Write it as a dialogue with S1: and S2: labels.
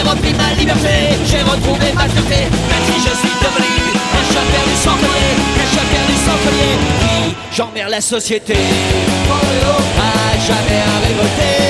S1: repris ma liberté, j'ai retrouvé ma fierté. Même si je suis devenu un chat perdu sans collier, un chat perdu sans collier, qui j'emmerde la société, à jamais à révolter.